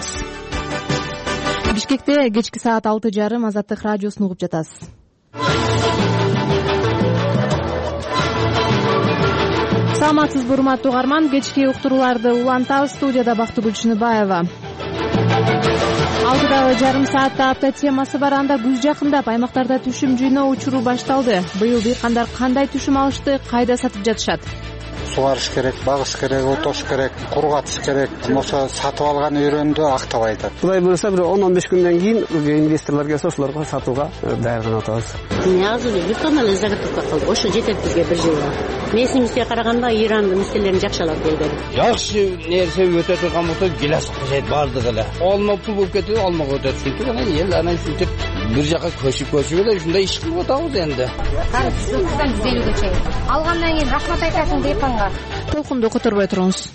жатасыз. Бишкекте кечки саат 6:30 Азаттык радиосун угуп жатасыз. Саламатсызбы урматтуу угарман, кечки уктурууларды улантабыз. Студияда Бактыгүл Чыныбаева. Алдыдагы жарым саатта апта темасы бар. Анда күз жакындап, аймактарда түшүм жыйноо учуру башталды. Быйыл дыйкандар кандай түшүм алышты, кайда сатып жатышат? Сугарыш керек, багыш керек, отош керек, кургатыш керек. Моса сатып алган үйрөндү актап айтат. Кудай буйруса бир 10-15 күндөн кийин инвесторлор келсе ошолорго сатууга даярданып атабыз. Азыр бир тонна эле заготовка кылдык. Ошо жетет бизге бир жылга. Месимизге караганда Ирандын мисселерин жакшылап келген. Жакшы нерсе өтө турган болсо гилас кышайт бардыгы эле. Алма пул болуп кетти, алмага өтөт. Сүйтүп анан эл анан сүйтүп бир жака көчүп эле ушундай иш кылып атабыз энди. Сыздан түзөлүүгө чейин. Алгандан кийин рахмат айтасың дыйканга. Толкунду которбой туруңуз.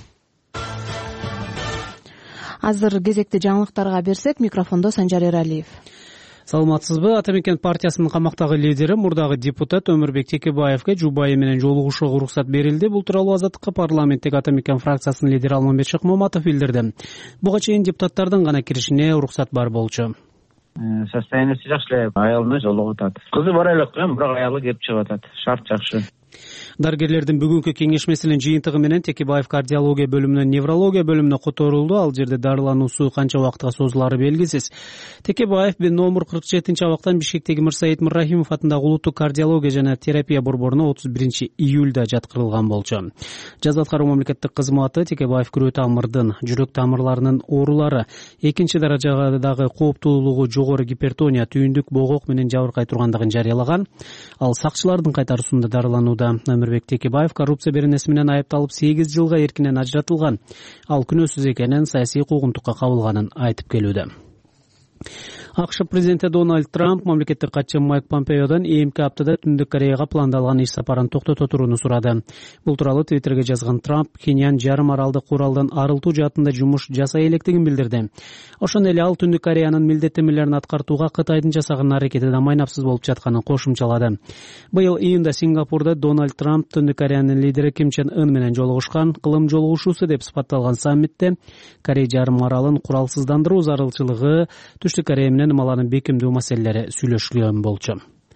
Азыр кезекти жаңылыктарга берсек, микрофондо Санжар Эралиев. Саламатсызбы? Ата мекен партиясынын камактагы лидери, мурдагы депутат Өмүрбек Текебаевге жубайы менен жолугушууга уруксат берилди. Бул тууралуу Азаттыкка парламенттеги Ата мекен фракциясынын лидери Алмамбет Шыкмаматов билдирди. Буга чейин депутаттардын гана киришине уруксат бар болчу. Состояниясы жакшы эле, аялына жолугуп атат. Кызы бара элек кылган, бирок аялы келип чыгып атат. Шарт жакшы. Дарыгерлердин бүгүнкү кеңешмесинин жыйынтыгы менен Текебаев кардиология бөлүмүнөн неврология бөлүмүнө которулду. Ал жерде дарылануусу канча убакытка созулары белгисиз. Текебаев номер 47 абактан Бишкектеги Мырсаид Мыррахимов атындагы улуттук кардиология жана терапия борборуна 31-июлда жаткырылган болчу. Жаза аткаруу мамлекеттик кызматы Текебаев күрөө тамырдын, жүрөк тамырларынын оорулары, экинчи даражадагы кооптуулугу жогору гипертония, түйүндүк боогок менен жабыркай тургандыгын жарыялаган. Ал сакчылардын кайтаруусунда дарыланууда. Өмүрбек Текебаев коррупция беренеси менен айыпталып 8 жылга эркинен ажыратылган. Ал күнөөсүз экенин, саясий куугунтукка кабылганын айтып келүүдө. АКШ президенти Дональд Трамп мамлекеттик катчы Майк Помпеодон ЭМК аптада Түндүк Кореяга пландалган иш сапарын токтото турууну сурады. Бул тууралуу Твиттерге жазган Трамп Пхеньян жарым аралды куралдан арылтуу жаатында жумуш жасай электигин билдирди. Ошондой эле ал Түндүк Кореянын милдеттенмелерин аткартууга Кытайдын жасаган аракети да майнапсыз болуп жатканын кошумчалады. Быйыл июнда Сингапурда Дональд Трамп Түндүк Кореянын лидери Ким Чен Ын менен жолугушкан. Кылым жолугушуусу деп сыпатталган саммитте Корея жарым аралын куралсыздандыруу зарылчылыгы, Түштүк Корея менен маланын бекемдөө маселелери сүйлөшүлгөн болчу.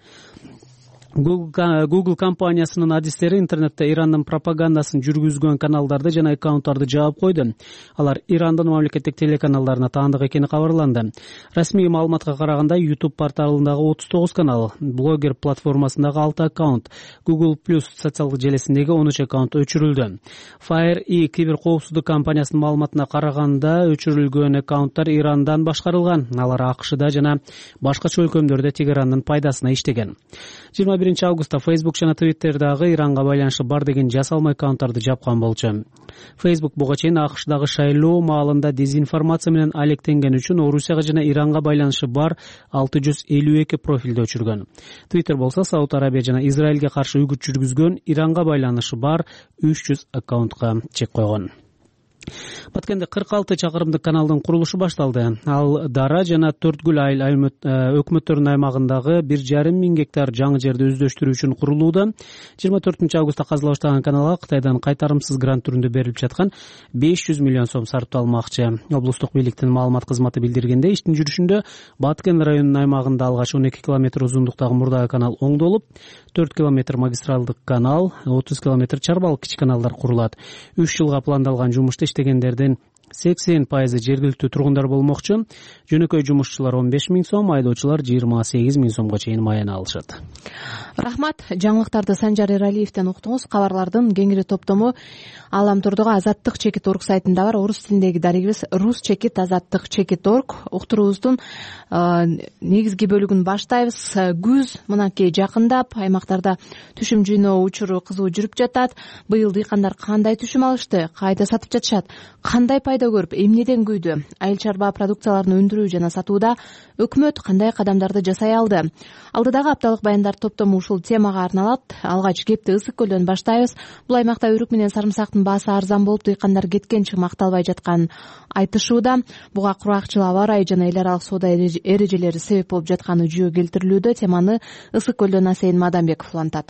Google компаниясынын адистери интернетте Ирандын пропагандасын жүргүзгөн каналдарды жана аккаунттарды жаап койду. Алар Ирандын мамлекеттик телеканалдарына таандык экени кабарланды. Расмий маалыматка караганда YouTube порталындагы 39 канал, блогер платформасындагы 6 аккаунт, Google Plus социалдык желесиндеги 13 аккаунт өчүрүлдү. Fire кибер коопсуздук компаниясынын маалыматына караганда өчүрүлгөн аккаунттар Ирандан башкарылган. Алар АКШда жана башка чөлкөмдөрдө Тегерандын пайдасына иштеген. 21 августта Facebook жана Twitter'дагы Иранга байланышы бар деген жасалма аккаунттарды жапкан болчу. Facebook буга чейин АКШдагы шайлоо маалында дезинформация менен алектенген үчүн Орусияга жана Иранга байланышы бар 652 профилди өчүргөн. Twitter болсо Сауд Арабия жана Израилге каршы үгүт жүргүзгөн, Иранга байланышы бар 300 аккаунтка чек койгон. Баткенде 46 чакырымдык каналдын курулушу башталды. Ал Дара жана Төртгүл айыл өкмөттөрүнүн аймагындагы 1,5 миң гектар жаңы жерди өздөштүрүү үчүн курулууда. 24 августта казыла баштаган каналга Кытайдан кайтарымсыз грант түрүндө берилип жаткан 500 миллион сом сарпталмакчы. Облустук бийликтин маалымат кызматы билдиргенде, иштин жүрүшүндө Баткен районунун аймагында алгач 12 км узундуктагы мурдагы канал оңдолуп, 4 км магистралдык канал, 30 км чарбалык кичи каналдар курулат. 3 жылга пландалган жумушта иштегендердин 80% жергиликтүү тургундар болмокчу. Жөнөкөй жумушчулар 15 миң сом, айдоочулар 28 миң сомго чейин маяна алышат. Рахмат. Жаңылыктарды Санжар Эралиевден уктуңуз. Кабарлардын кеңири топтому Ааламтордогу Азаттык Чекит.орг сайтында бар. Орус тилиндеги дарегибиз Рус Чекит Азаттык Чекит.орг. Уктуруубуздун негизги бөлүгүн баштайбыз. Күз мынакей жакындап, аймактарда түшүм жыйноо учуру кызуу жүрүп жатат. Быйыл дыйкандар кандай түшүм алышты, кайда сатып жатышат, кандай пайда көрүп, эмнеден күйдү? Айыл чарба продукцияларын өндүрүү жана сатууда өкмөт кандай кадамдарды жасай алды? Алдыдагы апталык баяндар топтому ушул темага арналат. Алгач кепти Ысык көлдөн баштайбыз. Бул аймакта өрүк менен сарымсактын баасы арзан болуп, дыйкандар кеткенче макталбай жатканын айтышууда. Буга кургакчыл аба ырайы жана эл аралык соода эрежелери себеп болуп жатканы жүйө келтирилүүдө. Теманы Ысык көлдөн Асейин Мадамбеков улантат.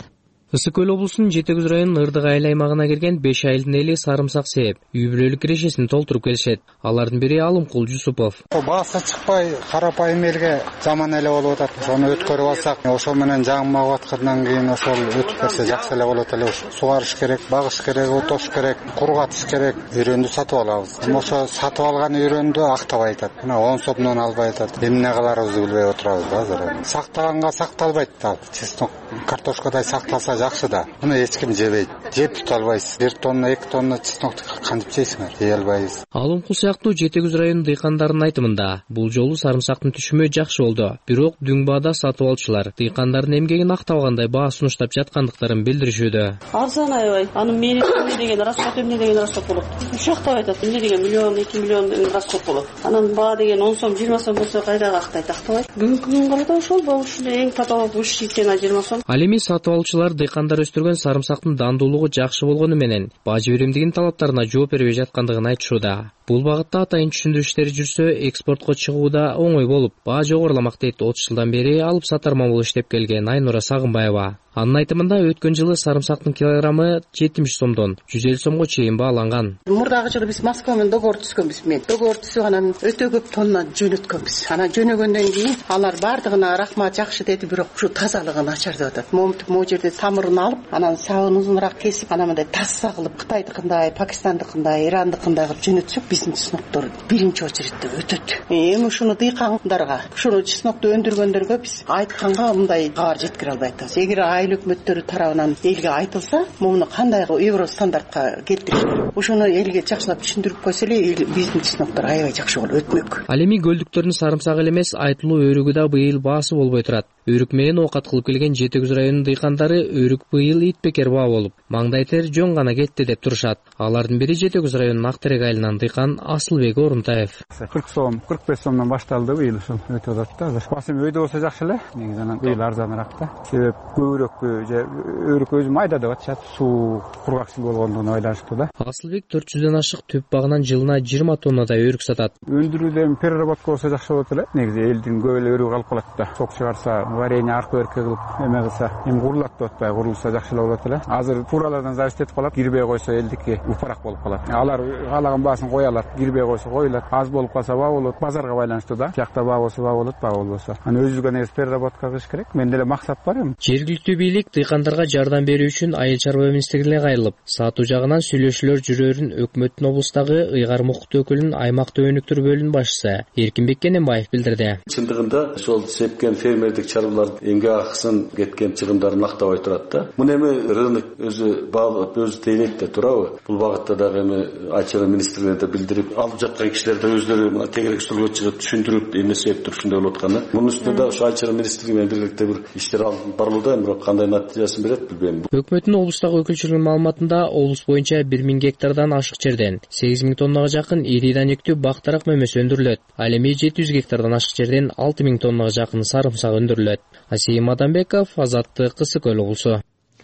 Ысык Көл облусунун Жети Көз районунун Ырдык айыл аймагына кирген 5 айылдын эли сарымсак сээп, үй бүлөлүк кирешесин толтуруп келишет. Алардын бири Алымкул Жусупов. Баасы чыкпай, карапайым элге жаман эле болуп атат. Ошону өткөрүп алсак, ошо менен жагмап аткандан кийин ошол өтүп берсе жакшы эле болот эле. Сугарыш керек, багыш керек, отош керек, кургатыш керек. Үйрөндү сатып алабыз. Ошо сатып алган үйрөндү актабай атат. Мына 10 сомдон албай атат. Эмне кыларыбызды билбей отурабыз азыр. Сактаганга сакталбайт да. Чеснок, картошкадай сакталса жакшы да. Муну эч ким жебейт. Жеп тута албайсыз. 1 тонна, 2 тонна чеснокты кантип жейсиңер? Жей албайбыз. Алымкул сыяктуу Жети Көз районунун дыйкандарынын айтымында, бул жолу сарымсактын түшүмү жакшы болду. Бирок дүң баада сатып алуучулар дыйкандардын эмгегин актабагандай баа сунуштап жаткандыктарын билдиришүүдө. Арзан аябай. Анын эмне деген расход болот. Ушактап айтат. Эмне деген миллион, 2 миллион расход болот. Анан баа деген 10 сом, 20 сом болсо кайдагы актайт, актабайт. Бүгүнкү күн калада ошол ушул эң татаалык уш жана 20 сом. Ал эми сатып алуучулар дыйкандар өстүргөн сарымсактын дандуулугу жакшы болгону менен бажы беремдигинин талаптарына жооп бербей жаткандыгын айтышууда. Бул багытта атайын түшүндүрүштөр жүрсө, экспортко чыгууда оңой болуп, баа жогоруламак дейт 30 жылдан бери алып сатарман болуп иштеп келген Айнура Сагынбаева. Анын айтымында өткөн жылы сарымсактын килограммы 70 сомдон 150 сомго чейин бааланган. Мурдагы жылы биз Москва менен договор түзгөнбүз. Мен договор түзүп анан өтө көп тонна жөнөткөнбүз. Анан жөнөгөндөн кийин алар бардыгына рахмат жакшы деди, бирок ушу тазалыгы начар деп атат. Могу жерде самырын алып, анан сабын узунураак кесип, анан мындай тасса кылып Кытайдыкындай, Пакистандыкындай, Ирандыкындай кылып жөнөтсөк, биздин чесноктор биринчи очередте өтөт. Эми ушуну дыйкандарга, ушуну чеснокду өндүргөндөргө биз айтканга мындай кабар жеткире албай атабыз. Эгер айыл өкмөттөрү тарабынан элге айтылса, муну кандай евро стандартка келтириш керек. Ушуну элге жакшылап түшүндүрүп койсо эле биздин чесноктор аябай жакшы болуп өтмөк. Ал эми көлдүктөрдүн сарымсагы эле эмес, айтылуу өрүгү да быйыл баасы болбой турат. Өрүк менен оокат кылып келген Жети Көз районунун дыйкандары өрүк быйыл итбекер баа болуп, маңдай тер жөн гана кетти деп турушат. Алардын бири Жети Көз районунун Актерек айылынан дыйкан Асылбек Орунтаев. 40 сом, 45 сомдон башталды быйыл ушул өтүп атат да. Басым өйдө болсо жакшы эле. Негизинен быйыл арзаныраак да. Себеп көбүрөөк же өрүк өзү майда деп атышат, суу кургакчыл болгондугуна байланыштуу да. Асылбек 400дөн ашык төп багынан жылына 20 тоннадай өрүк сатат. Өндүрүүдөн переработка болсо жакшы болот эле. Негизи элдин көп эле өрүгү калып калат да. Сок чыгарса, варенье аркы берке кылып эме кылса, эми курулат деп атпай, курулса жакшы эле болот эле. Азыр фуралардан зависит этип калат. Кирбей койсо элдики упарак болуп калат. Алар каалаган баасын кое алат, кирбей койсо коюлат. Аз болуп калса баа болот, базарга байланыштуу да. Тиякта баа болсо баа болот, баа болбосо. Аны өзүгө негизи переработка кылыш керек. Менде эле максат бар эми. Жергиликтүү бийлик дыйкандарга жардам берүү үчүн Айыл чарба министрлигине кайрылып, сатуу жагынан сүйлөшүүлөр жүрөөрүн өкмөттүн облустагы ыйгар мукут өкүлүнүн аймактык өнүктүрүү бөлүмүнүн башчысы Эркинбек Кененбаев билдирди. Чындыгында ошол сепкен фермердик чарбалар эмгек акысын кеткен чыгымдарын актабай турат да. Муну эми рынок өзү баалап өзү тейлейт да турабы? Бул багытта дагы эми Айыл чарба министрлигине да билдирип, алып жаткан кишилер да өздөрү мына тегерек столго чыгып түшүндүрүп, эмне себептир ушундай болуп атканы. Мунун үстүнө да ошо Айыл чарба министрлиги менен биргеликте бир иштер алып барылууда, бирок кандай натыйжасын берет билбейм. Өкмөттүн облустагы өкүлчүлүгүнүн маалыматында облус боюнча 1000 гектардан ашык жерден 8000 тоннага жакын ири данектүү бактарак мөмөсү өндүрүлөт. Ал эми 700 гектардан ашык жерден 6000 тоннага жакын сарымсак өндүрүлөт. Асейим Адамбеков, Азаттык, Ысык Көл облусу.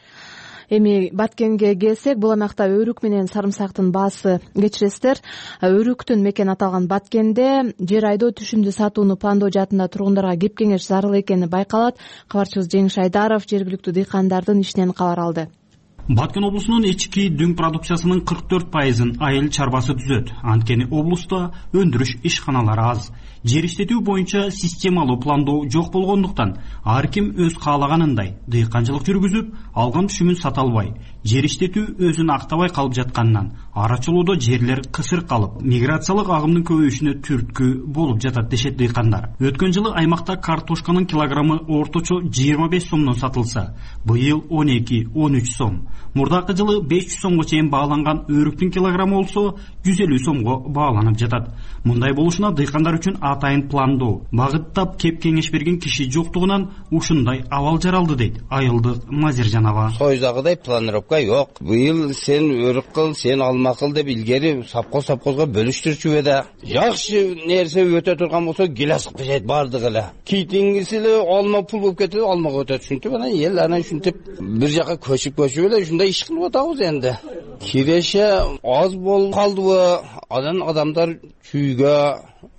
Эми Баткенге келсек, бул аймакта өрүк менен сарымсактын баасы кечиресиздер. Өрүктүн мекен аталган Баткенде жер айдоо түшүмдүү сатууну пландоо жаатында тургундарга кеп кеңеш зарыл экени байкалат. Кабарчыбыз Жеңиш Айдаров жергиликтүү дыйкандардын ишинен кабар алды. Баткен облусунун ички дүң продукциясынын 44%-ын айыл чарбасы түзөт. Анткени облуста өндүрүш ишканалары аз. Жер иштетүү боюнча системалуу пландоо жок болгондуктан ар ким өз каалаганындай дыйканчылык жүргүзүп, алган түшүмүн сата албай, жер иштетүү өзүн актабай калып жатканынан арачылоодо жерлер кысыр калып, миграциялык агымдын көбөйүшүнө түрткү болуп жатат дешет дыйкандар. Өткөн жылы аймакта картошканын килограммы орточо 25 сомдон сатылса, быйыл 12-13 сом. Мурдакы жылы 500 сомго чейин бааланган өрүктүн килограммы болсо 150 сомго бааланып жатат. Мындай болушуна дыйкандар үчүн атайын пландоо, багыттап кеп кеңеш берген киши жоктугунан ушундай абал жаралды дейт Айылдык Мазиржанова. Сойдагыдай планировка жок. Быйыл сен өрүк кыл, сен алма кыл деп илгери сапкозга бөлүштүрчү да. Жакшы нерсе өтө турган болсо гилас кылып бардык эле. Кейингиси эле алма пул болуп кетти, алмага өтөт. Ушинтип анан эл анан ушинтип бир жака көчүп эле ушундай иш кылып атабыз энди. Киреше аз болуп калдыбы? Анан адамдар чүйгө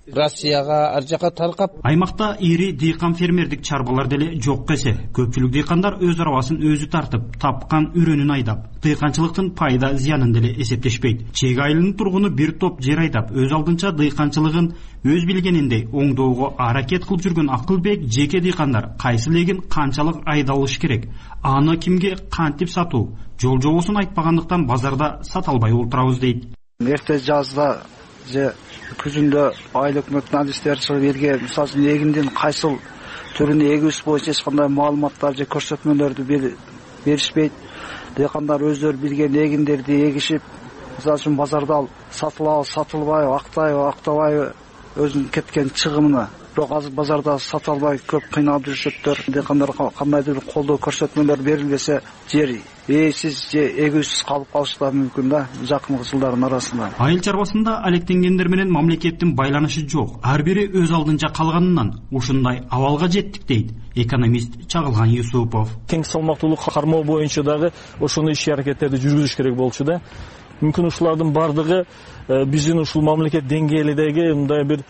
Россияга, ар жака таркап. Аймакта ири дыйкан фермердик чарбалар деле жок эсе. Көпчүлүк дыйкандар өз арабасын өзү тартып, тапкан үрөнүн айдап, дыйканчылыктын пайда зыянын деле эсептешпейт. Чек айылынын тургуну бир топ жер айдап, өз алдынча дыйканчылыгын өз билгениндей оңдоого аракет кылып жүргөн Акылбек жеке дыйкандар кайсы легин канчалык айдалыш керек, аны кимге кантип сатуу, жол жобосун айтпагандыктан базарда сата албай отурабыз дейт. Эрте жазда же күзүндө айыл өкмөттүн адистери чыгып элге мисалы үчүн эгиндин кайсыл түрүн эгүүбүз боюнча эч кандай маалыматтар же көрсөтмөлөрдү беришпейт. Дыйкандар өздөрү билген эгиндерди эгишип, мисалы үчүн базарда сатылабы, сатылбайбы, актайбы, актабайбы өзүнүн кеткен чыгымына. Бирок азыр базарда сата албай көп кыйналып жүрүшөттөр. Дыйкандарга кандайдыр бир колдоо көрсөтмөлөр берилбесе, жер ээсиз же эгүүсүз калып калыштары мүмкүн да жакынкы жылдардын арасында. Айыл чарбасында алектенгендер менен мамлекеттин байланышы жок. Ар бири өз алдынча калганынан ушундай абалга жеттик дейт экономист Чагылган Юсупов. Тең салмактуулук кармоо боюнча дагы ошону иш аракеттерди жүргүзүш керек болчу да. Мүмкүн ушулардын бардыгы биздин ушул мамлекет деңгээлидеги мындай бир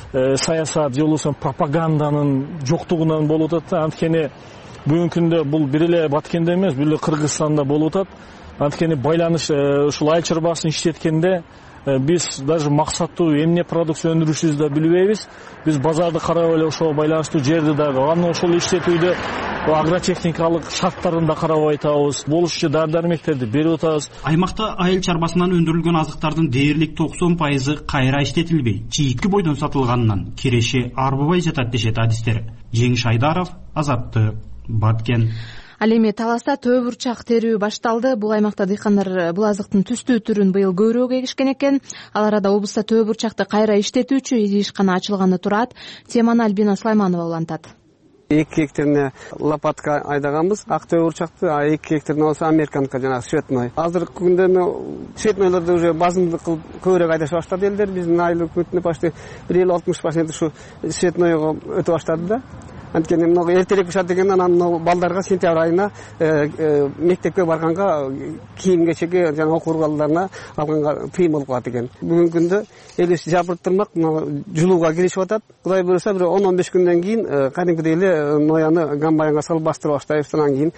саясат же болбосо пропаганданын жоктугунан болуп атат да. Анткени бүгүнкү күндө бул бир эле Баткенде эмес, бир эле Кыргызстанда болуп атат. Анткени байланыш ушул айыл чарбасын иштеткенде биз даже максаттуу эмне продукция өндүрүшүбүздү да билбейбиз. Биз базарды карап эле ошого байланыштуу жерди дагы, аны ошол иштетүүдө агротехникалык шарттарын да карабай атабыз. Болушчу дары-дармектерди берип атабыз. Аймакта айыл чарбасынан өндүрүлгөн азыктардын дээрлик 90% кайра иштетилбей, чийикки бойдон сатылганынан киреше арбыбай жатат дешет адистер. Жеңиш Айдаров, Азаттык, Баткен. Ал эми Таласта төө бурчак терүү башталды. Бул аймакта дыйкандар бул азыктын түстүү түрүн быйыл көбүрөөк эгишкен экен. Ал арада облустта төө бурчакты кайра иштетүүчү ишкана ачылганы турат. Теманы Альбина Сулайманова улантат. 2 гектарына лопатка айдаганбыз ак төө бурчакты, а 2 гектарына болсо американка жанагы цветной. Азыркы күндө цветнойлорду уже базымдык кылып көбүрөөк айдаша баштады элдер. Биздин айыл өкмөтүнө почти 50-60% ушу цветнойго өтө баштады да. Анткени мына эртерээк бушат деген анан балдарга сентябрь айына мектепке барганга кийим кечеге жана окуу куралдарына алганга тыйым болуп калат экен. Бүгүнкү күндө эле жабырып турмак жулууга киришип атат. Кудай буюрса бир 10-15 күндөн кийин кадимгидей эле нояны комбайнга салып бастырып баштайбыз. Анан кийин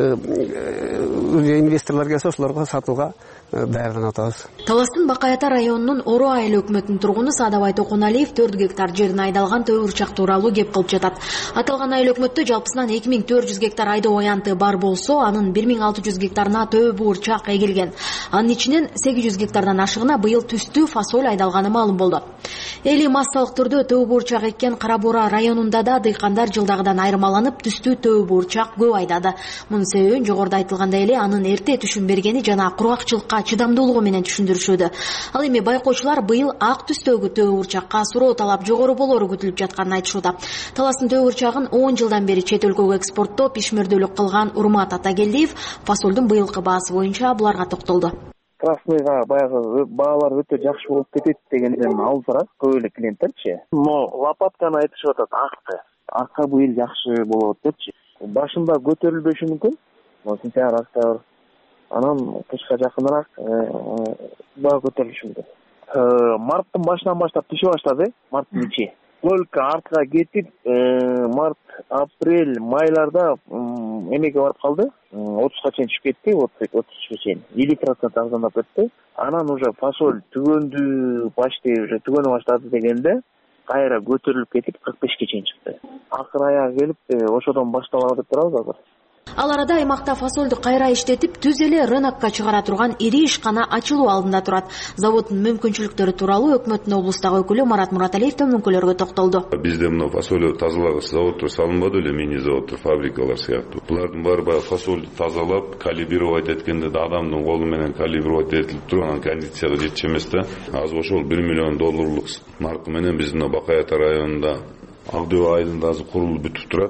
инвесторлор келсе ошолорго сатууга даярданып атабыз. Таластын Бакаята районунун Оро айыл өкмөтүнүн тургуну Садабай Токуналиев 4 гектар жердин айдалган төө бурчак тууралуу кеп кылып жатат. Аталган айыл өкмөттө жалпысынан 2400 гектар айдоо аянты бар болсо, анын 1600 гектарына төө бурчак эгилген. Анын ичинен 800 гектардан ашыгына быйыл түстүү фасоль айдалганы маалым болду. Эли массалык түрдө төө бурчак эккен Кара Бура районунда да дыйкандар жылдагыдан айырмаланып түстүү төө бурчак көп айдады. Мунун себебин жогоруда айтылгандай эле анын эрте түшүн бергени жана кургакчылыкка чыдамдуулугу менен түшүндүрүшүүдө. Ал эми байкоочулар быйыл ак түстөгү төө бурчакка суроо талап жогору болору күтүлүп жатканын айтышууда. Таластын төө бурчагын 10 жылдан бери чет өлкөгө экспорттоп ишмердүүлүк кылган Урмат Атагелдиев фасолдун быйылкы баасы боюнча буларга токтолду. Красныйга баягы баалар өтө жакшы болуп кетет дегенден алып барат көп эле клиенттерчи. Лопатканы айтышып атат акты. Акка быйыл жакшы болот депчи. Башында көтөрүлбөшү мүмкүн. Сентябрь, октябрь. Анан кышка жакыныраак баа көтөрүлүшү мүмкүн. Марттын башынан баштап түшө баштады, марттын ичи. Только артка кетип, март, апрель, майларда эмеге барып калды. 30га чейин түшүп кетти, 33га чейин. 50% арзандап кетти. Анан уже фасоль түгөндү, почти уже түгөнө баштады дегенде кайра көтөрүлүп кетип 45ге чейин чыкты. Акыр аяга келип, ошодон башталат деп турабыз азыр. Ал арада аймакта фасолду кайра иштетип, түз эле рынокко чыгара турган ири ишкана ачылуу алдында турат. Заводдун мүмкүнчүлүктөрү тууралуу өкмөттүн облустагы өкүлү Марат Мураталиев төмөнкөлөргө токтолду. Бизде мына фасоль тазалагыч заводдор салынбады эле, мини заводдор, фабрикалар сыяктуу. Булардын баары баягы фасолду тазалап, калибровать эткенде да адамдын колу менен калибровать этилип турган кондицияга жетчү эмес да. Азыр ошол $1 миллион наркы менен биздин Бакаята районунда Агдөө айылында азыр курулуп бүтүп турат.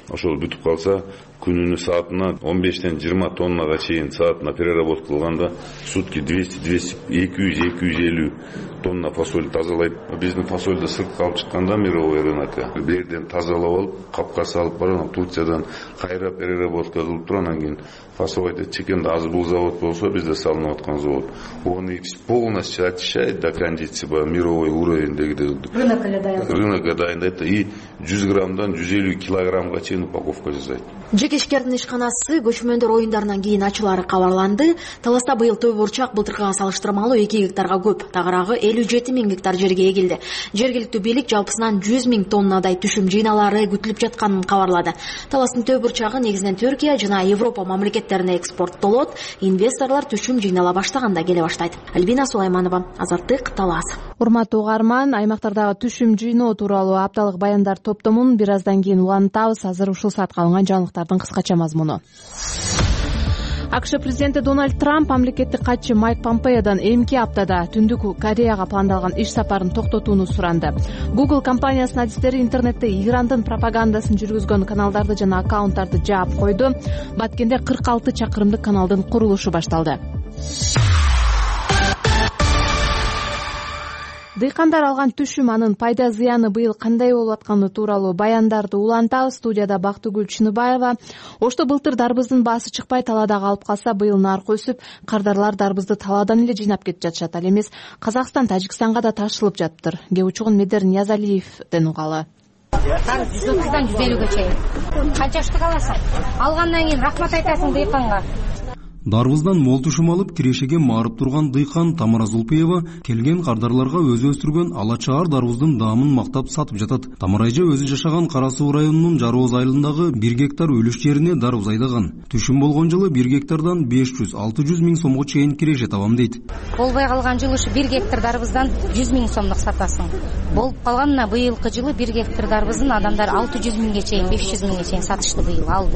ошол бүтүп калса күнүнө саатына 15-20 тоннага чейин саатына переработка кылганда сутки 200-250 тонна фасоль тазалайт. Биздин фасольду сыртка алып чыкканда мировой рынокко бул жерден тазалап алып, капка салып барып, Турциядан кайра переработка кылып туруп, анан кийин фасовать чекенде аз бул завод болсо, бизде салынып аткан завод. Оны полностью очищает до кондиции мировой уровеньдеги. Рынокко дайындайт и 100 граммдан 150 килограммга чейин упаковка жасайт. Жекешкердин ишканасы көчмөндөр оюндарынан кийин ачылары кабарланды. Таласта быйыл төп бурчак былтыркыга салыштырмалуу 2 гектарга көп, тагыраагы 57 000 гектар жерге эгилди. Жергиликтүү бийлик жалпысынан 100 000 тоннадай түшүм жыйналары күтүлүп жатканын кабарлады. Таластын төп бурчагы негизинен Түркия жана Европа мамлекеттерине экспорттолот. Инвесторлор түшүм жыйнала баштаганда келе баштайт. Альбина Сулайманова, Азаттык, Талас. Урматтуу угарман, аймактардагы түшүм жыйноо тууралуу апталык баяндар топтомун бир аздан кийин улантабыз. Азыр ушул саатка алынган жаңылыктардын кыскача мазмуну. АКШ президенти Дональд Трамп мамлекеттик катчы Майк Помпеодон эмки аптада Түндүк Кореяга пландалган иш сапарын токтотууну суранды. Google компаниясынын адистери интернетте Ирандын пропагандасын жүргүзгөн каналдарды жана аккаунттарды жаап койду. Баткенде 46 чакырымдык каналдын курулушу башталды. Дыйкандар алган түшүм, анын пайда зыяны быйыл кандай болуп атканы тууралуу баяндарды улантабыз. Студияда Бактыгүл Чыныбаева. Ошто былтыр дарбыздын баасы чыкпай талаада калып калса, быйыл наркы өсүп, кардарлар дарбызды талаадан эле жыйнап кетип жатышат. Ал эмес, Казакстан, Тажикстанга да ташылып жатыптыр. Кеп учугун Медер Ниязалиевден угалы. 130-дан 150-ге чейин. Канча штук аласың? Алгандан кийин рахмат айтасың дыйканга. Дарбыздан мол түшүм алып кирешеге марып турган дыйкан Тамара Зулпиева келген кардарларга өзү өстүргөн алачаар дарбыздын даамын мактап сатып жатат. Тамара эже өзү жашаган Кара Суу районунун Жарооз айылындагы 1 гектар үлүш жерине дарбыз айдаган. Түшүм болгон жылы 1 гектардан 500-600 миң сомго чейин киреше табам дейт. Болбой калган жылы ушу 1 гектар дарбыздан 100 миң сомдук сатасың. Болуп калганына быйылкы жылы 1 гектар дарбыздын адамдар 600 миңге чейин, 500 миңге чейин сатышты быйыл алды.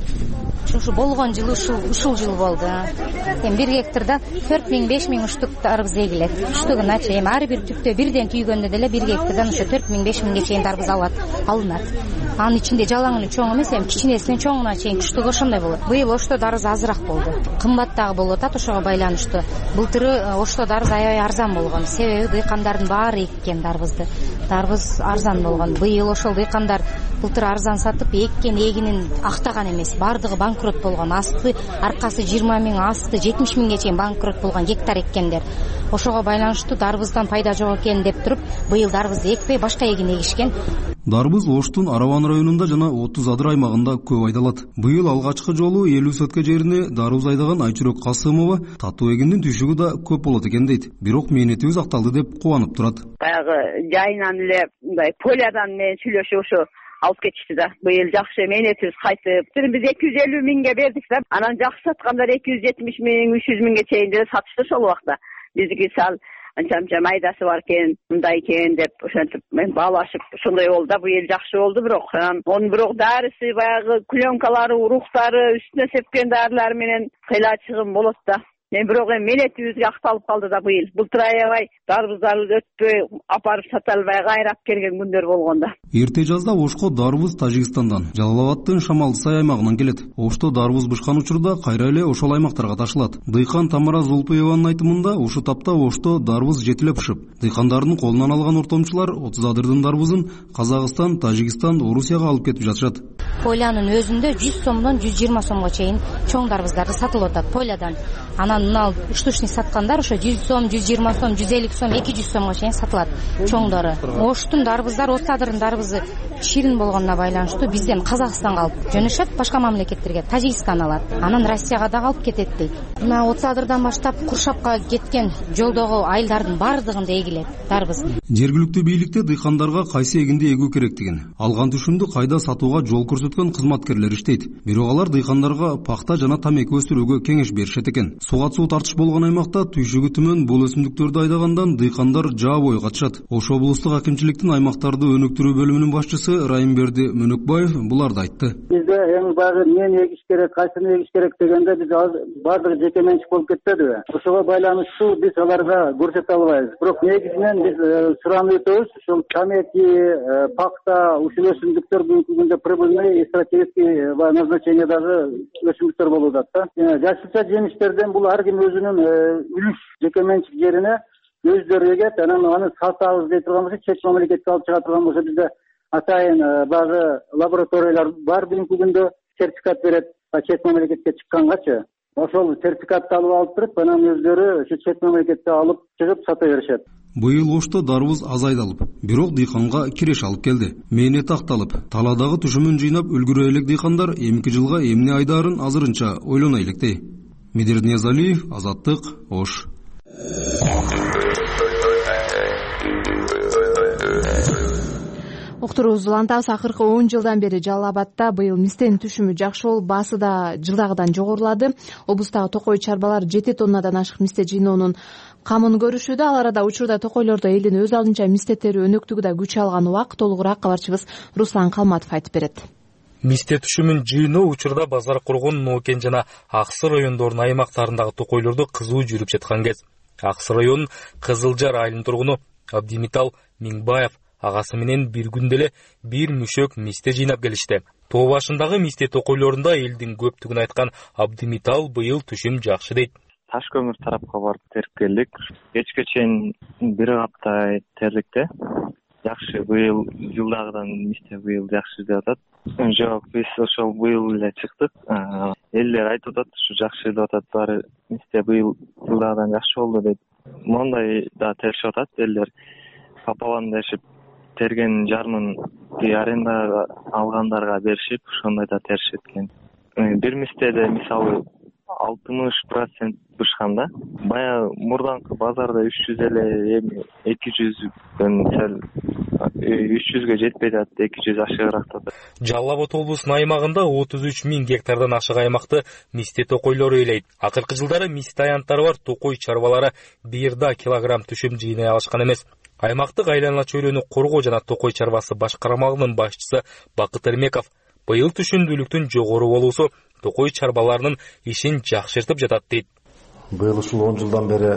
Ушу болгон жылы ушул жыл болду. Эми 1 гектарда 4 миң, 5 миң штук дарбыз эгилет. Штугуна чейин ар бир түптө бирден түйгөндө деле 1 гектардан ушу 4 миң, 5 миңге чейин дарбыз алынат. Анын ичинде жалаң эле чоң эмес, эми кичинесинен чоңуна чейин штугу ошондой болот. Быйыл ошто дарбыз азыраак болду. Кымбат дагы болуп атат ошого байланыштуу. Былтыры ошто дарбыз аябай арзан болгон. Себеби дыйкандардын баары эккен дарбызды. Дарбыз арзан болгон. Быйыл ошол дыйкандар былтыр арзан сатып эккен эгинин актаган эмес. Бардыгы банкрот болгон. Асты аркасы 20 миң, асты 70 миңге чейин банкрот болгон гектар эккендер. Ошого байланыштуу дарбыздан пайда жок экен деп туруп, быйыл дарбызды экпей башка эгин эгишкен. Дарбыз Оштун Араван районунда жана 30 Адыр аймагында көп айдалат. Быйыл алгачкы жолу 50 сотка жерине дарбыз айдаган Айчүрөк Касымова татуу эгиндин түшүгү да көп болот экен дейт. Бирок мээнетибиз акталды деп кубанып турат. Баягы жайынан эле мындай полядан менен сүйлөшүп ошо алып кетишти да. Быйыл жакшы мээнетибиз кайтып. Биз 250 миңге бердик да. Анан жакшы саткандар 270 миң, 300 миңге чейин деле сатышты ошол убакта. Биздики сал анча майдасы бар экен, мындай экен деп ошентип мен баалашып ошондой болду да. Быйыл жакшы болду, бирок онун бирок дарысы баягы клёнкалары, уруктары, үстүнө сепкен дарылар менен кыйла чыгым болот да. Мен бирок мээнетибизге акталып калды да быйыл. Былтыр аябай дарбыздарды өтпөй апарып сата албай кайрап келген күндөр болгон да. Эрте жазда Ошко дарбыз Тажикстандан, Жалалабадтын Шамалдысай аймагынан келет. Ошто дарбыз бышкан учурда кайра эле ошол аймактарга ташылат. Дыйкан Тамара Зулпиеванын айтымында ушул тапта Ошто дарбыз жетилеп пышып. Дыйкандардын колунан алган ортомчулар 30 адырдын дарбызын Казакстан, Тажикстан, Орусияга алып кетип жатышат. Полянын өзүндө 100 сомдон 120 сомго чейин чоң дарбыздарды сатылып атат Полядан. Анан мына штучный саткандар ошо 100 сом, 120 сом, 150 сом, 200 сомго чейин сатылат чоңдору. Оштун дарбыздары, Отуз Адырдын дарбызы ширин болгонуна байланыштуу бизден Казакстанга алып жөнөшөт, башка мамлекеттерге Тажикстан алат. Анан Россияга да алып кетет дейт. Мына Отуз Адырдан баштап Куршапка кеткен жолдогу айылдардын бардыгында эгилет дарбыз. Жергиликтүү бийликте дыйкандарга кайсы эгинди эгүү керектигин, алган түшүмдү кайда сатууга жол көрсөткөн кызматкерлер иштейт. Бирок алар дыйкандарга пахта жана тамеки өстүрүүгө кеңеш беришет экен. Суга суу тартыш болгон аймакта түйшүгү түмөн бул өсүмдүктөрдү айдагандан дыйкандар жаа бою катышат. Ош облустук акимчиликтин аймактарды өнүктүрүү бөлүмүнүн башчысы Райымберди Мөнөкбаев буларды айтты. Бизде эң баары эмне эгиш керек, кайсыны эгиш керек дегенде биз баардыгы жеке менчик болуп кетпедиби? Ошого байланыштуу биз аларга көрсөтө албайбыз. Бирок негизинен биз суранып өтөбүз. Ушул тамеки, пахта, ушул өсүмдүктөр бүгүнкү күндө прибыльный и стратегический назначение даже өсүмдүктөр болуп атат да. Жашылча жемиштерден бул ар ким өзүнүн үлүш жеке менчик жерине өздөрү эгет, анан аны сатабыз дей турган болсо, чет мамлекетке алып чыга турган болсо, бизде атайын багы лабораториялар бар бүгүнкү күндө сертификат берет, чет мамлекетке чыккангачы. Ошол сертификатты алып туруп, анан өздөрү ошо чет мамлекетке алып чыгып сата беришет. Быйыл ошто дарбыз азайдалып, бирок дыйканга киреш алып келди. Мээнети акталып, таладагы түшүмүн жыйнап үлгүрө элек дыйкандар эмки жылга эмне айдарын азырынча ойлоно электей. Медер Ниязалиев, Азаттык, Ош. Уктуруубузду улантабыз. Акыркы 10 жылдан бери Жалал Абадда быйыл мистенин түшүмү жакшы болуп, баасы да жылдагыдан жогорулады. Облустагы токой чарбалар 7 тоннадан ашык мисте жыйноонун камын көрүшүүдө. Ал арада учурда токойлордо элдин өз алдынча мисте терүү өнөктүгү да күч алган убак. Толугураак кабарчыбыз Руслан Калматов айтып берет. Мисте түшүмүн жыйноо учурда Базар Коргон, Нокен жана Аксы райондорунун аймактарындагы токойлордо кызуу жүрүп жаткан кез. Аксы районунун Кызылжар айылынын тургуну Абдимитал Миңбаев агасы менен бир күндө эле бир мүшөк мисте жыйнап келишти. Тоо башындагы мисте токойлорунда элдин көптүгүн айткан Абдимитал быйыл түшүм жакшы дейт. Таш көмүр тарапка барып терип келдик. Кечке чейин бир апта тердикте. Жакшы, быйыл жылдагыдан мисте быйыл жакшы деп атат. Жок, биз ошол быйыл эле чыктык. Элдер айтып атат, ушу жакшы деп атат, баары мисте быйыл жылдагыдан жакшы болду дейт. Мондай да теришип атат элдер. Папалан дешип терген жармын аренда алгандарга беришип, ошондой да теришип экен. Бир мистеде мисалы 60% бышканда, бая мурданкы базарда 300 эле, эми 200 300ге жетпей атат, 200 ашыгыраак атат. Жалал Абад облусунун аймагында 33 000 гектардан ашык аймакты мисте токойлору ээлейт. Акыркы жылдары мисте аянттары бар токой чарбалары бирда килограмм түшүм жыйнай алышкан эмес. Аймактык айлана чөйрөнү коргоо жана токой чарбасы башкармалыгынын башчысы Бакыт Эрмеков быйыл түшүмдүүлүктүн жогору болуусу токой чарбаларынын ишин жакшыртып жатат дейт. Быйыл ушул 10 жылдан бери,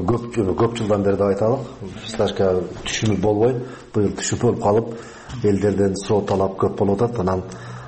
көп жылдан бери деп айталык, фисташка түшүмү болбой, быйыл түшүп болуп калып, элдерден суроо талап көп болуп атат. Анан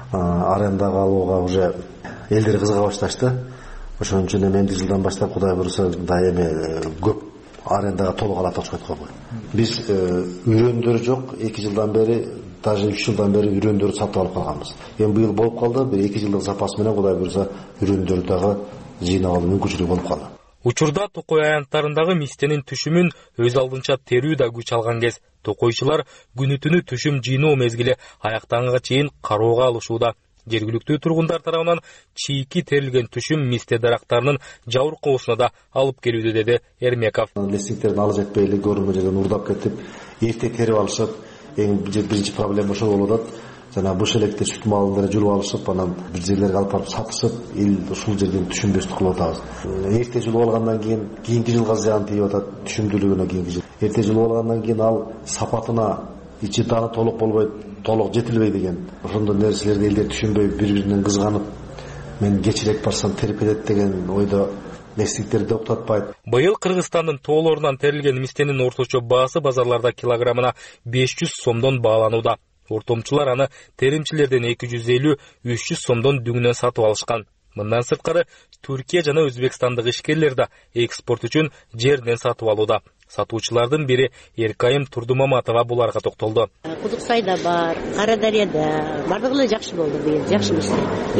арендага алууга уже элдер кызыга башташты. Ошон үчүн эмки жылдан баштап Кудай буйруса да эми көп арендага толук алат окшойт го. Биз үйрөндөр жок, 2 жылдан бери, даже 3 жылдан бери үйрөндөр сатып алып калганбыз. Эми быйыл болуп калды, бир 2 жылдык запас менен Кудай буйруса үйрөндөр дагы жыйнап алуу мүмкүнчүлүгү болуп калды. Учурда токой аянттарындагы мистенин түшүмүн өз алдынча терүү да күч алган кез. Токойчулар күнү-түнү түшүм жыйноо мезгили аяктанганга чейин кароого алышууда. Жергиликтүү тургундар тарабынан чийки терилген түшүм мисте дарактарынын жабыркоосуна да алып келүүдө, деди Эрмеков. Лесниктердин алы жетпей эле көрүнмө жерден урдап кетип, эрте терип алышып, эң биринчи проблема ошол болуп атат. Жана буш электе сүт малын эле жулуп алышып, анан бир жерлерге алып барып сатышып, эл ушул жерден түшүнбөстүк кылып атабыз. Эрте жулуп алгандан кийинки жылга зыян тийип атат, түшүмдүүлүгүнө кийинки жыл. Эрте жулуп алгандан кийин ал сапатына ичи даны толук болбойт, толук жетилбей деген. Ошондой нерселерди элдер түшүнбөй, бири-биринен кызганып, мен кечирээк барсам терип кетет деген ойдо лесниктерди октотпайт. Быйыл Кыргызстандын тоолорунан терилген мистенин орточо баасы базарларда килограммына 500 сомдон бааланууда. Ортомчулар аны теримчилерден 250-300 сомдон дүңүнөн сатып алышкан. Мындан сырткары Түркия жана Өзбекстандык ишкерлер да экспорт үчүн жерден сатып алууда. Сатуучулардын бири Эркайым Турдумаматова буларга токтолду. Кудуксайда бар, Карадарияда бардыгы эле жакшы болду быйыл, жакшы мисте.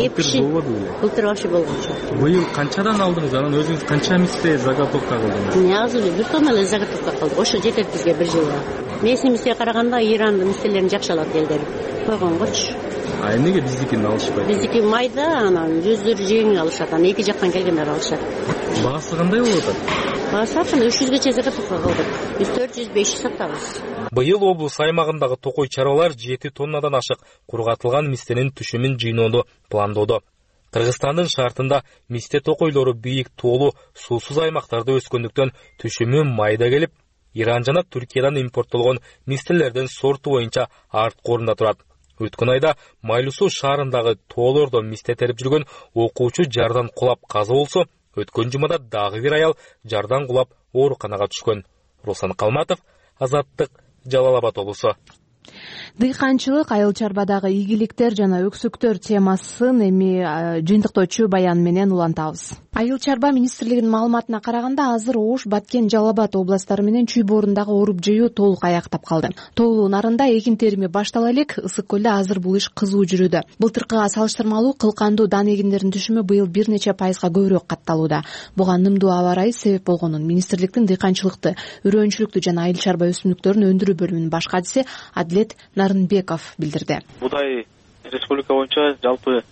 Былтыр вообще болгон жок. Быйыл канчадан алдыңыз? Анан өзүңүз канча мисте заготовка кылдыңыз? Азыр бир тонна эле заготовка кылдык. Ошо жетет бизге бир жылга. Месин мисте караганда Ирандын мистелерин жакшы алат элдер. Койгонгочу. Эмнеге биздикин алышпайт? Биздики майда, анан жүздөр жеңил алышат, анан эки жактан келгендер алышат. Баасы кандай болуп атат? Баасы 300гече заготовка кылдык. Биз 400-500 сатабыз. Быйыл облус аймагындагы токой чарбалар 7 тоннадан ашык кургатылган мистенин түшүмүн жыйноону пландоодо. Кыргызстандын шартында мисте токойлору бийик тоолуу суусуз аймактарда өскөндүктөн түшүмү майда келип, Иран жана Түркиядан импорттолгон мистелерден сорту боюнча арткы орунда турат. Өткөн айда Майлуу шаарындагы тоолордо мисте терип жүргөн окуучу жардан кулап каза болсо, өткөн жумада дагы бир аял жардан кулап ооруканага түшкөн. Руслан Калматов, Азаттык, Жалал Абад облусу. Дыйканчылык, айыл чарбадагы ийгиликтер жана өксүктөр темасын эми жыйынтыктоочу баян менен улантабыз. Айыл чарба министрлигинин маалыматына караганда азыр Ош, Баткен, Жалал Абад областтары менен Чүй боорундагы оруп жыйуу толук аяктап калды. Тоолуу нарында экин терими баштала элек, Ысык көлдө азыр бул иш кызуу жүрүүдө. Былтыркыга салыштырмалуу кылкандуу дан эгиндеринин түшүмү быйыл бир нече пайызга көбүрөөк катталууда. Буга нымдуу аба ырайы себеп болгонун министрликтин дыйканчылыкты, үрөөнчүлүктү жана айыл чарба өсүмдүктөрүн өндүрүү бөлүмүнүн баш катчысы Адилет Нарынбеков билдирди. Будай республика боюнча жалпы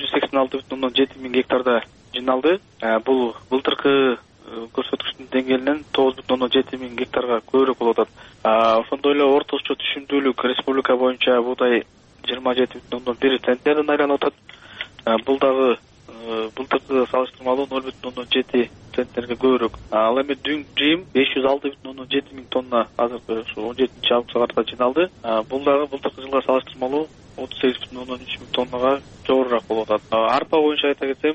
186,7 миң гектарда жиналды. Бул былтыркы көрсөткүчтүн деңгээлинен 9,7 миң гектарга көбүрөөк болуп атат. Ошондой эле орточо түшүмдүүлүк республика боюнча будай 27,1 центнерден айланып атат. Бул дагы былтыркы салыштырмалуу 0,7 центнерге көбүрөөк. Ал эми дүң жыйым 506,7 миң тонна азыркы 17-август аралыгында жиналды. Бул дагы былтыркы жылга салыштырмалуу 38,3 миң тоннага жогорураак болуп атат. Арпа боюнча айта кетсем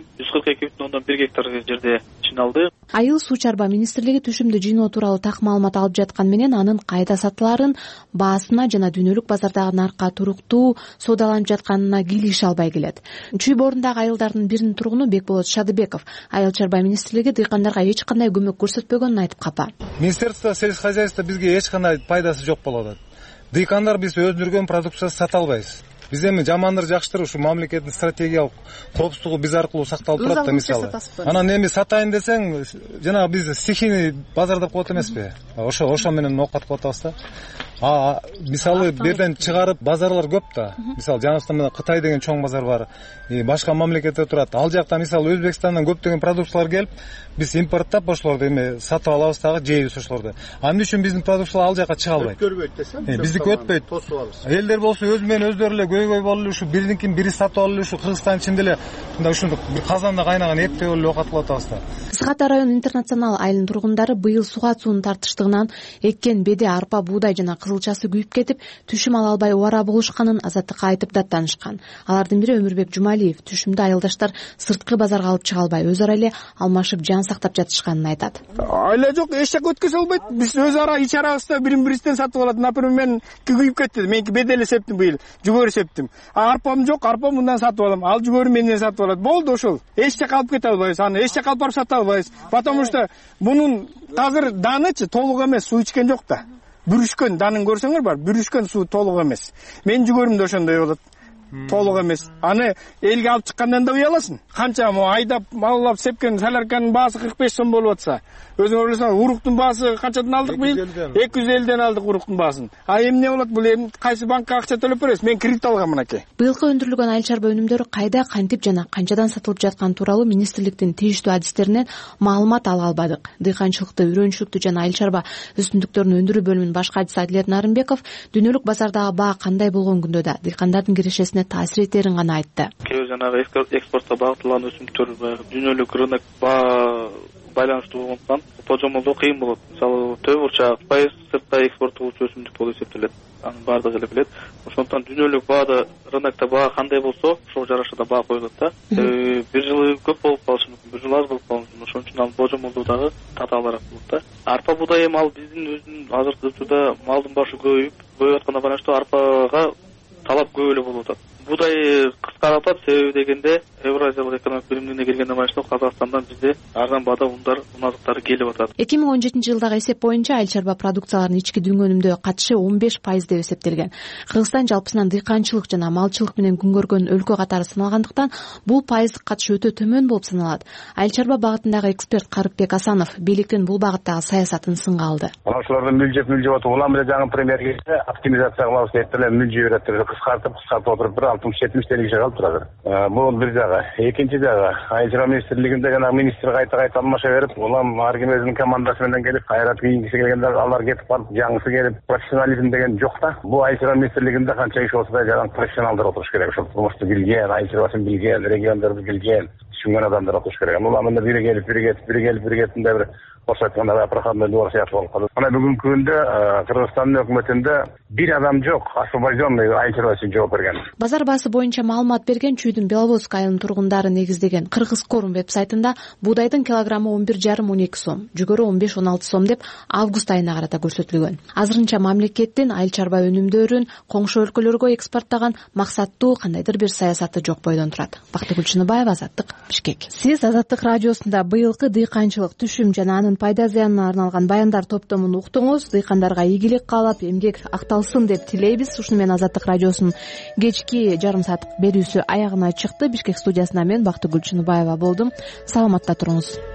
142,1 гектар жерде жиналды. Айыл суу чарба министрлиги түшүмдү жыйноо тууралуу так маалымат алып жаткан менен анын кайда сатылаарын, баасына жана дүйнөлүк базардагы наркка туруктуу соодаланып жатканына кийлигише албай келет. Чүй боорундагы айылдардын биринин тургуну Бекболот Шадыбеков айыл чарба министрлиги дыйкандарга эч кандай көмөк көрсөтпөгөнүн айтып капа. Министерство сельского хозяйства бизге эч кандай пайдасы жок болуп атат. Дыйкандар биз өндүргөн продукциясы сата албайбыз. Биз эми жамандыр жакшытыр ушу мамлекеттин стратегиялык коопсуздугу биз аркылуу сакталып турат да, мисалы. Анан эми сатайын десең, жана биз стихийный базардап коет эмеспи? Ошо менен оокат кылып атабыз да. Мисалы берден чыгарып базарлар көп да. Мисалы жаныбызда Кытай деген чоң базар бар. Башка мамлекетте турат. Ал жакта мисалы Өзбекстандан көптөгөн продукциялар келип, биз импорттап ошолорду эми сатып алабыз дагы, жейбиз ошолорду. Эмне үчүн биздин продукциялар ал жака чыга албайт? Өткөрбөйт десем, биздики өтпөйт. Тосуп алабыз. Элдер болсо өзү менен өздөрү эле көйгөй болуп, ушу биринкин бири сатып алып, ушу Кыргызстан ичинде эле мындай ушундук бир казанда кайнаган эптеп эле оокат кылып атабыз да. Ысык район интернационал айылынын тургундары быйыл суга суунун тартыштыгынан эккен беде, арпа, буудай жана кызылчасы күйүп кетип, түшүм ала албай убара болушканын Азаттыкка айтып даттанышкан. Алардын бири Өмүрбек Жумалиев түшүмдү айылдаштар сырткы базарга алып чыга албай, өз ара эле алмашып жан сактап жатышканын айтат. Айла жок, эч жака өткөзө албайт. Биз өз ара ич арабызда бирин-бирибизден сатып алат. Например, мен күйүп кетти. Меники бедели септим быйыл, жүгөрү септим. Арпам жок, арпа мындан сатып алам. Ал жүгөрү менден сатып алат. Болду ошол. Эч жака алып кете албайбыз. Аны эч жака алып барып сата албайбыз. Потому что бунун азыр данычы толук эмес, суу ичкен жок да. Бүрүшкөн данын көрсөңөр бар, бүрүшкөн суу толук эмес. Мен жүгөрүм да ошондой болот. Толук эмес. Аны элге алып чыккандан да уяласың. Канча айдап, маллап сепкен солярканын баасы 45 сом болуп атса, өзүңөр билесиңер, уруктун баасы канчадан алдык быйыл? 250ден алдык уруктун баасын. Эмне болот? Бул эми кайсы банкка акча төлөп беребиз? Мен кредит алгам мынакей. Быйылкы өндүрүлгөн айыл чарба өнүмдөрү кайда, кантип жана канчадан сатылып жатканы тууралуу министрликтин тийиштүү адистеринен маалымат ала албадык. Дыйканчылыкты, үрөөнчүлүктү жана айыл чарба өсүмдүктөрүн өндүрүү бөлүмүнүн баш катчысы Адилет Нарынбеков дүйнөлүк базардагы баа кандай болгон күндө да дыйкандардын кирешесине таасир этерин гана айтты. Кээ жанагы экспортко багытталган өсүмдүктөр дүйнөлүк рынок баа байланыштуу болгондуктан божомолдоо кыйын болот. Мисалы төп бурчак пайыз сырттай экспорт кылуучу өсүмдүк болуп эсептелет. Анын баардыгы эле билет. Ошондуктан дүйнөлүк баада, рынокто баа кандай болсо, ошого жараша да баа коюлат да. Бир жылы көп болуп калышы мүмкүн, бир жыл аз болуп калышы мүмкүн. Ошон үчүн ал божомолдоо дагы татаалыраак болот да. Арпа буудай эми ал биздин өзүнүн азыркы учурда малдын башы көбөйүп атканына байланыштуу арпага талап көп эле болуп атат. Буудай кыскарып атат, себеби дегенде Евразиялык экономик биримдигине келгенден баштап Казакстандан бизде арзан баада un азыктары келип атат. 2017-жылдагы эсеп боюнча айыл чарба продукцияларынын ички дүң өнүмдөө катышы 15% деп эсептелген. Кыргызстан жалпысынан дыйканчылык жана малчылык менен күн көргөн өлкө катары саналгандыктан бул пайыздык катыш өтө төмөн болуп саналат. Айыл чарба багытындагы эксперт Карыпбек Асанов бийликтин бул багыттагы саясатын сынга алды. Ошолордун мүлжөп атып, улам эле жаңы премьер келсе оптимизация кылабыз деп эле мүлжөй берет, кыскартып отуруп 60-70 теңгеге калып турат. Бул бир жагы. Экинчи жагы, айыл чарба министрлигинде жана министр кайта алмаша берип, улам ар ким өзүнүн командасы менен келип, кайрат кийингиси келгендер алар кетип калып, жаңысы келип, профессионализм деген жок да. Бул айыл чарба министрлигинде канча иш болсо да жаган профессионалдар отуруш керек. Ошол турмушту билген, айыл чарбасын билген, региондорду билген, түшүнгөн адамдар отуруш керек. Улам менен бири келип мындай бир Ошо айтканда проходной двор сыяктуу болуп калды. Мына бүгүнкү күндө Кыргызстандын өкмөтүндө бир адам жок, освобожденный айыл чарбасы жооп берген. Базар чарбасы боюнча маалымат берген Чүйдүн Беловодск айылынын тургундары негиздеген Кыргызкорм веб-сайтында буудайдын килограммы 11,5-12 сом, жүгөрү 15-16 сом деп август айына карата көрсөтүлгөн. Азырынча мамлекеттин айыл чарба өнүмдөрүн коңшу өлкөлөргө экспорттаган максаттуу кандайдыр бир саясаты жок бойдон турат. Бактыгүл Чыныбаева, Азаттык, Бишкек. Сиз Азаттык радиосунда быйылкы дыйканчылык түшүм жана анын пайда зыянына арналган баяндар топтомун уктуңуз. Дыйкандарга ийгилик каалап, эмгек акталсын деп тилейбиз. Ушуну менен Азаттык радиосунун кечки жарым сааттык берүүсү аягына чыкты. Бишкек студиясында мен Бактыгүл Чыныбаева болдум. Саламатта туруңуз.